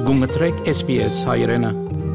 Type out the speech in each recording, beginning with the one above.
Գումտրեք SPS հայրենը։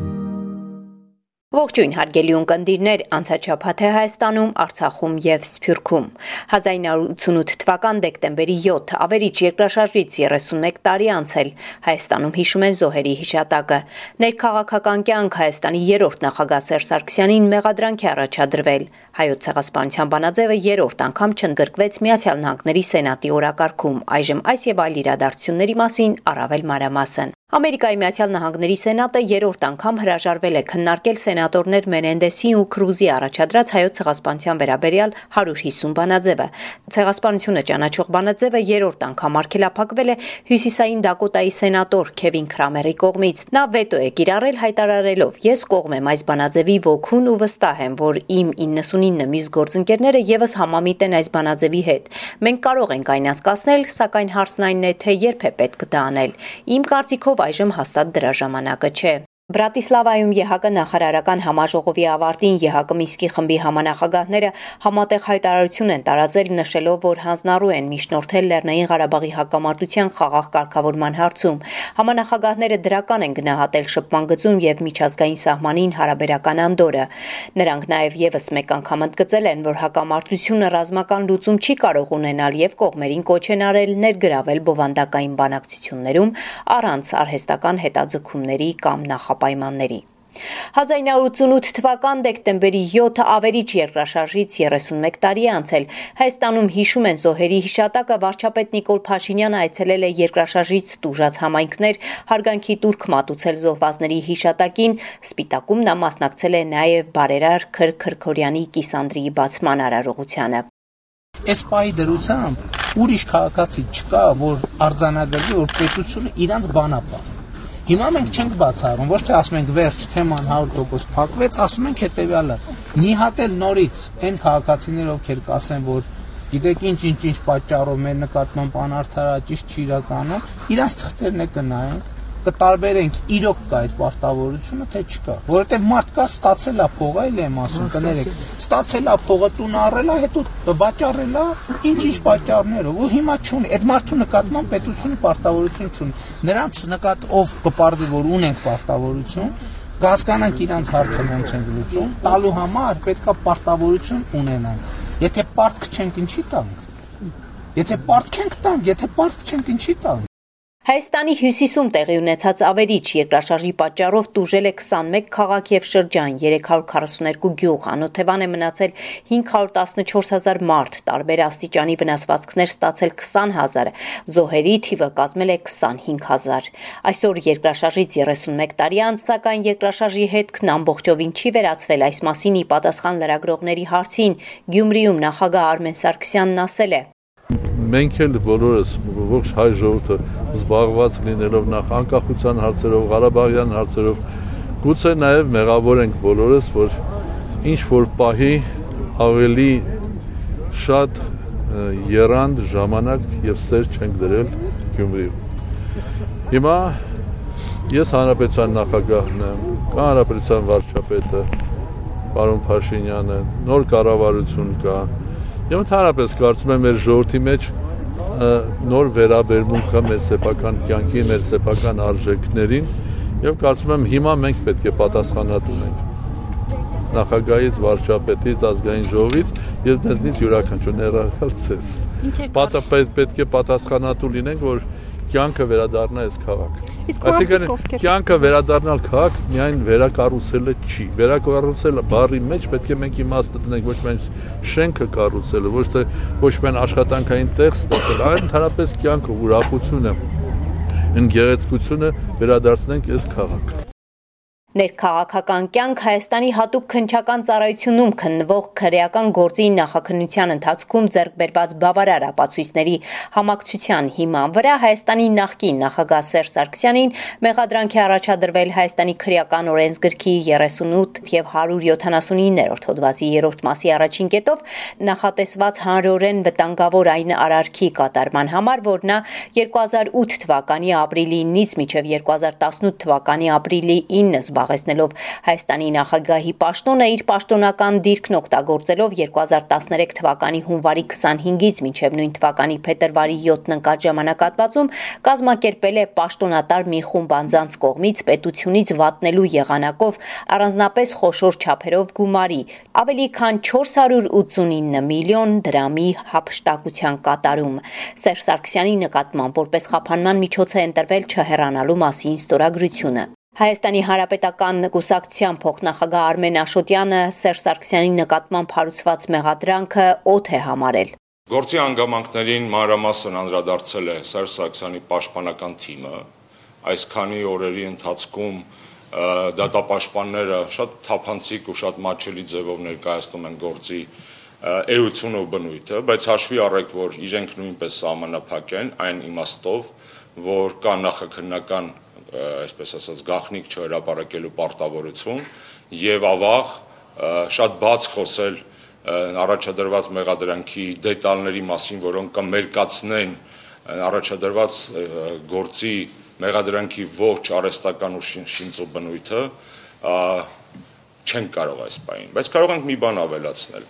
Ողջույն հարգելի ունկնդիրներ, անցաչափաթ է Հայաստանում, Արցախում եւ Սփյուռքում։ 1988 թվական դեկտեմբերի 7 ավերիչ երկրաշարժից 31 տարի անցել Հայաստանում հիշում են զոհերի հիշատակը։ Ներքաղաքական կյանք Հայաստանի երրորդ նախագահ Սերժ Սարգսյանին մեղադրանք է առաջադրվել։ Հայոց ցեղասպանության բանաձևը երրորդ անգամ չընդգրկվեց Միացյալ Նահանգների Սենատի օրակարգում։ Այժմ այս եւ այլ իրադարձությունների մասին առավել մանրամասն։ Ամերիկայի Միացյալ Նահանգների Սենատը երրորդ անգամ հրաժարվել է քննարկել սենատորներ Մենենդեսի ու Քրուզի առաջադրած հայոց ցեղասպանության վերաբերյալ 150 բանաձևը։ Ցեղասպանությունը ճանաչող բանաձևը երրորդ անգամ արգելափակվել է Հյուսիսային Դակոտայի սենատոր Քևին Քրամերի կողմից։ Նա վետո է կիրառել հայտարարելով. «Ես կողմ եմ այս բանաձևի ոգուն ու վստահ եմ, որ իմ 99 մյուս գործընկերները եւս համամիտ են այս բանաձևի հետ։ Մենք կարող ենք այն անցկացնել, սակայն հարցն այն է, թե երբ է պետք դա անել։ Իմ կարծիքով այժմ հաստատ դրա ժամանակը չէ»։ Բրատիսլավայում ԵՀԿ նախարարական համաժողովի ավարտին ԵՀԿ Մինսկի խմբի համանախագահները համատեղ հայտարարություն են տարածել, նշելով, որ հանձնառու են միջնորդել Լեռնային Ղարաբաղի հակամարտության խաղաղ կարգավորման հարցում։ Համանախագահները դրական են գնահատել շփման գծում եւ միջազգային սահմանին հարաբերական անդորը։ Նրանք նաեւ եւս մեկ անգամ ընդգծել են, որ հակամարտությունը ռազմական լուծում չի կարող ունենալ եւ կողմերին կոչ են արել ներգրավել բովանդակային բանակցություններում առանց արհեստական հետաձգումների կամ պայմանների։ 1988 թվական դեկտեմբերի 7 ավերիչ երկրաշարժից 31 տարի անցել Հայաստանում հիշում են զոհերի հիշատակը վարչապետ Նիկոլ Փաշինյանը այցելել է երկրաշարժից տուժած համայնքներ, հարգանքի տուրք մատուցել զոհվածների հիշատակին, Սպիտակում նա մասնակցել է նաև բարերար Քրքորյանի կիսանդրիի բացման արարողությանը։ Այս պահի դրությամբ ուրիշ քաղաքացի չկա, որ արձանագրի, որ պետությունը իրանց բանապա։ Հիմա մենք չենք բացառում, ոչ թե ասում ենք վերջ թեման 100% փակվեց, ասում ենք հետեւյալը. մի հատ էլ նորից այն քաղաքացիներ, ովքեր կասեն, որ գիտեք ինչ պատճառով մեր նկատմամբ անարդար ճիշտ չի իրականում, իրանց թղթերն է կնայենք, կտարբերենք իրոք կա այդ պարտավորությունը, թե չկա, որովհետև մարդ կա ստացել է փողը, էլ եմ ասում, կներեք, ստացել է փողը տուն առել է, հետո վաճառել է, ինչ պատճառներով, ու հիմա չունի, այդ մարդու նկատմամբ պետությունը պարտավորություն չունի, նրանց ով կպարզի, որ ունենք պարտավորություն, կհասկանանք իրանց հարցը ոնց են լուծում, տալու համար պետքա պարտավորություն ունենանք, եթե պարտք չենք ինչի տանք, եթե պարտք ենք տանք, եթե պարտք չենք ինչի տանք։ Հայաստանի հյուսիսում տեղի ունեցած ավերիչ երկրաշարժի պատճառով տուժել է 21 քաղաք եւ շրջան, 342 գյուղ, անօթևան է մնացել 514,000 մարդ, տարբեր աստիճանի վնասվածքներ ստացել 20,000, զոհերի թիվը կազմել է 25,000։ Այսօր երկրաշարժից 31 տարի անց, սակայն երկրաշարժի հետքն ամբողջովին չի վերացվել, այս մասին ի պատասխան լրագրողների հարցին Գյումրիում նախագահ Արմեն Սարգսյանն ասել է. Մենք էլ բոլորս ողջ հայ ժողովուրդը զբաղված լինելով նախ անկախության հարցերով, Ղարաբաղյան հարցերով, գուցե նաև մեղավոր ենք բոլորս, որ ինչ որ պահի ավելի շատ եռանդ ժամանակ եւ սեր չենք դրել Գյումրիում։ Հիմա ես հանրապետության նախագահն եմ, կա հանրապետության վարչապետը, պարոն Փաշինյանը, նոր կառավարություն կա։ Եվ ընդհանրապես կարծում եմ մեր ժողովրդի մեջ նոր վերաբերմունք կա մեր սեփական կյանքին, մեր սեփական արժեքներին եւ կարծում եմ հիմա մենք պետք է պատասխանատու լինենք նախագահից, վարչապետից, ազգային ժողովից եւ մեզնից յուրաքանչյուր ներառյալ պետք է պատասխանատու լինենք, որ կյանքը վերադառնա այս քաղաք։ Այսինքն կյանքը վերադառնալ քաղաք միայն վերակառուցելը չի։ Վերակառուցելը բառի մեջ պետք է մենք իմաստը տնենք, ոչ միայն շենքը կառուցելը, ոչ միայն աշխատանքային տեղ ստեղծել, այլ ընդհանրապես կյանքը, ուրախությունը, գեղեցկությունը վերադարձնենք այս քաղաք։ Ներքաղաքական կյանք Հայաստանի հատուկ քննչական ծառայությունում քննվող քրեական գործի նախաքննության ընթացքում ձեռք բերված բավարար ապացույցների համակցության հիման վրա Հայաստանի նախկին նախագահ Սերժ Սարգսյանին մեղադրանք է առաջադրվել Հայաստանի քրեական օրենսգրքի 38 եւ 179-րդ հոդվածի 3-րդ մասի առաջին կետով նախատեսված հանրորեն վտանգավոր այն արարքի կատարման համար, որ նա 2008 թվականի ապրիլի 9-ից մինչև 2018 թվականի ապրիլի 9 զբաղեցնելով Հայաստանի նախագահի պաշտոնը, իր պաշտոնական դիրքն օգտագործելով 2013 թվականի հունվարի 25-ից մինչև նույն թվականի փետրվարի 7-ն ընկած ժամանակահատվածում կազմակերպել է պաշտոնատար մի խումբ անձանց կողմից պետությունից վատնելու եղանակով առանձնապես խոշոր չափերով գումարի ավելի քան 489 միլիոն դրամի հափշտակության կատարում։ Սերժ Սարգսյանի նկատմամբ որպես խափանման միջոց է ընտրվել չհեռանալու մասին ստորագրությունը։ Հայաստանի Հանրապետական կուսակցության փոխնախագահ Արմեն Աշոտյանը Սերժ Սարգսյանի նկատմամբ հարուցված մեղադրանքը օդ է համարել։ Գործի հանգամանքներին մանրամասն անդրադարձել է Սերժ Սարգսյանի պաշտպանական թիմը, այս քանի օրերի ընթացքում դատապաշտպանները շատ թափանցիկ ու շատ մատչելի ձևով ներկայացնում են գործի էությունը ու բնույթը, բայց հաշվի առեք, որ իրենք նույնպես սահմանափակ են այն իմաստով, որ կա նախաքննական, այսպես ասած, գաղտնիք չհրապարակելու պարտավորություն եւ ավաղ շատ բաց խոսել առաջադրված մեղադրանքի դետալների մասին, որոնք կմերկացնեն առաջադրված գործի մեղադրանքի ողջ արհեստական ու շինծու բնույթը, չեն կարող այս պահին, բայց կարող ենք մի բան ավելացնել։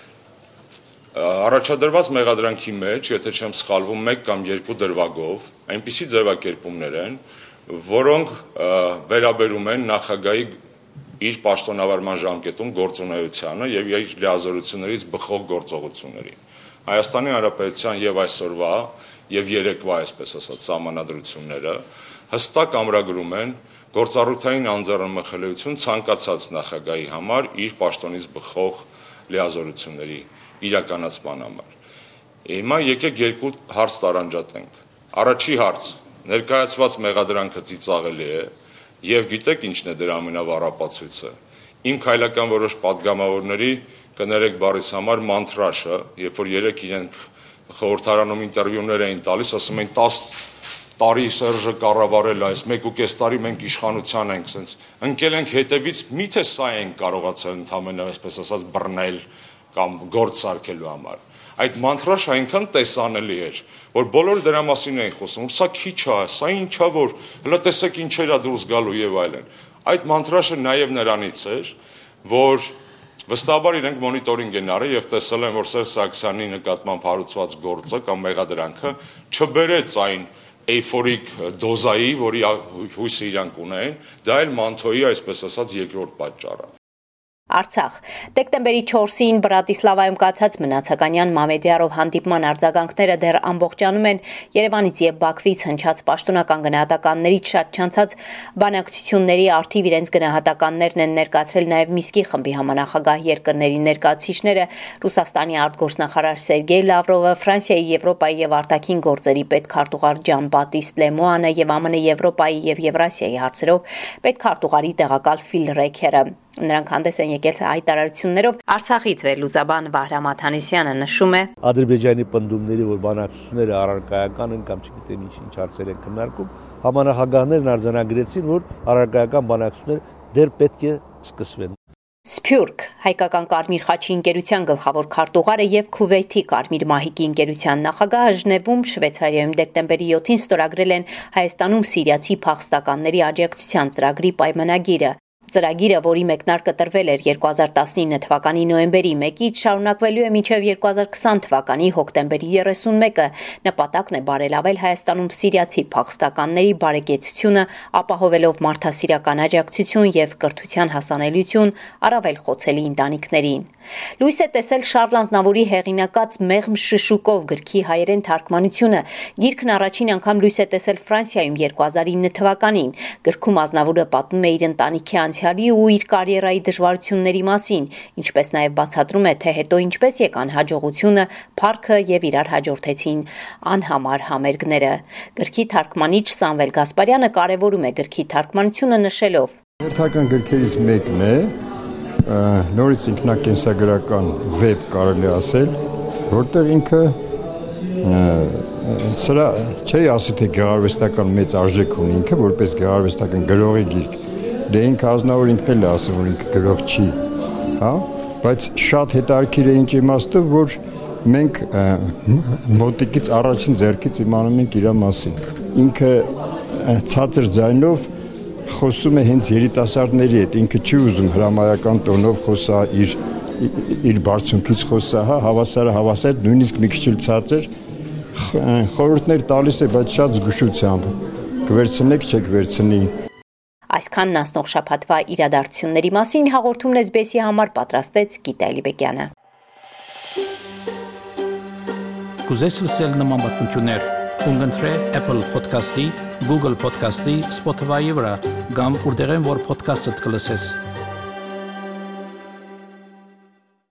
Առաջադրված մեղադրանքի մեջ, եթե չեմ սխալվում, 1 կամ 2 դրվագով այնպիսի ձևակերպումներ են, որոնք վերաբերում են նախագահի իր պաշտոնավարման ժամկետում գործունեությանը եւ իր լիազորություններից բխող գործողություններին։ Հայաստանի Հանրապետության եւ այսօրվա եւ երեկվա, այսպես ասած, սահմանադրությունները հստակ ամրագրում են գործառութային անձեռնմխելիություն ցանկացած նախագահի համար իր պաշտոնից բխող լիազորությունների իրականացման համար։ Հիմա եկեք 2 հարց տարանջատենք։ Առաջի հարց. ներկայացված մեղադրանքը ծիծաղելի է եւ գիտեք ինչն է դրա ամենավառապացույցը։ Իմ քայլական որոշ падգամավորների կներեք բառիս համար մանտրաշը, երբ որ երեք իրենք խորհրդարանում ինտերվյուներ էին տալիս, ասում էին 10 տարի Սերժը կառավարել այս 1.5 տարի մենք իշխանության ենք, ասենց ընկել ենք հետևից, միթե սա ենք կարողացել ընդհանրապես այսպես ասած բռնել կամ գործ սարքելու համար։ Այդ մանտրաշը այնքան տեսանելի էր, որ բոլորը դրա մասին էին խոսում, սա քիչ է, սա ինչ է, որ հələ տեսեք ինչեր է դուրս գալու եւ այլն։ Այդ մանտրաշը նաեւ նրանից էր, որ վստահաբար իրենք մոնիտորինգ են արել եւ տեսել են, որ Սերժ Սարգսյանի նկատմամբ հարուցված գործը կամ մեղադրանքը չբերեց այն էյֆորիկ դոզայի, որի հույսը իրանք ունեն, դա էլ մանթոյի, այսպես ասած, երկրորդ պատճառը։ Արցախ դեկտեմբերի 4-ին Բրատիսլավայում կացած Մնացականյան Մամեդիարով հանդիպման արձագանքները դեռ ամբողջանում են Երևանից եւ Բաքվից հնչած պաշտոնական գնահատականներից շատ չանցած բանակցությունների արդիվ իրենց գնահատականներն են ներկայացրել նաեւ Միսկի խմբի համանախագահ երկրների ներկայացուցիչները Ռուսաստանի արտգործնախարար Սերգեյ Լավրովը, Ֆրանսիայի Եվրոպայի եւ արտաքին գործերի պետքարտուղար Ջան Բատիստ Լեմոանը եւ ԱՄՆ Եվրոպայի եւ Եվրասիայի հարցերով պետքարտուղարի տեղակալ Ֆիլ Ռեքերը։ Նրանք հանդես են եկել հայտարարություններով։ Արցախից վերլուծաբան Վահրամ Աթանեսյանը նշում է. Ադրբեջանի պնդումների, որ բանակցությունները առարկայական են կամ չգիտեմ ինչ հարցեր են քննարկում, համանախագահներն արձանագրեցին, որ առարկայական բանակցությունները դեռ պետք է սկսվեն։ Սփյուռք հայկական Կարմիր խաչի ընկերության գլխավոր քարտուղարը եւ Քուվեյթի Կարմիր մահիկի ընկերության նախագահը Ժնևում Շվեյցարիայում դեկտեմբերի 7-ին ստորագրել են Հայաստանում սիրիացի փախստականների աջակցության ծրագրի պայմանագիրը։ Ծրագիրը, որի մեկնարկը տրվել էր 2019 թվականի նոյեմբերի 1-ից, շարունակվելու է մինչև 2020 թվականի հոկտեմբերի 31-ը, նպատակն է բարելավել Հայաստանում սիրիացի փախստականների բարեկեցությունը, ապահովելով մարդասիրական աջակցություն եւ կրթության հասանելիություն առավել խոցելի ընտանիքներին։ Լույս է տեսել Շարլ Ազնավուրի հեղինակած «Մեղմ շշուկով» գրքի հայերեն թարգմանությունը։ Գիրքն առաջին անգամ լույս է տեսել Ֆրանսիայում 2009 թվականին։ Գրքում Ազնավուրը պատմում է իր ընտանիքի անցյալի ու իր կարիերայի դժվարությունների մասին, ինչպես նաև բացատրում է, թե հետո ինչպես եկան հաջողությունը, փառքը եւ իրար հաջորդեցին անհամար համերգները։ Գրքի թարգմանիչ Սամվել Գասպարյանը կարևորում է գրքի թարգմանությունը նշելով. Հերթական գրքերից մեկն է, նորից ինքնակենսագրական վեբ կարելի ասել, որտեղ ինքը սրա չի ասի, թե գեղարվեստական մեծ արժեք ունի ինքը, որպես գեղարվեստական գրողի գիրք, դե ինքը Ազնավուրը ինքն էլ է ասում, որ ինքը գրող չի, հա, բայց շատ հետաքրքիր է ինչ իմաստով, որ մենք մոտիկից առաջին ձեռքից իմանում ենք իր մասին։ Ինքը ցածր ձայնով խոսում է հենց երիտասարդների հետ, ինքը չի ուզում հրամայական տոնով խոսա, իր բարձունքից խոսա, հա, հավասար, նույնիսկ մի քիչ ցածր խորհուրդներ տալիս է, բայց շատ զգուշությամբ։ Կվերցնեք, չեք վերցնի։ Այսքանն անցնող շաբաթվա իրադարձությունների մասին հաղորդումն SBS-ի համար պատրաստեց Գիտա Էլիբեկյանը։ Կուզես լսել նման բանություններ, կընտրե Apple Podcast-ի, Google Podcast-ի, Spotify-ի վրա, կամ որտեղեն որ podcast-ը կլսես։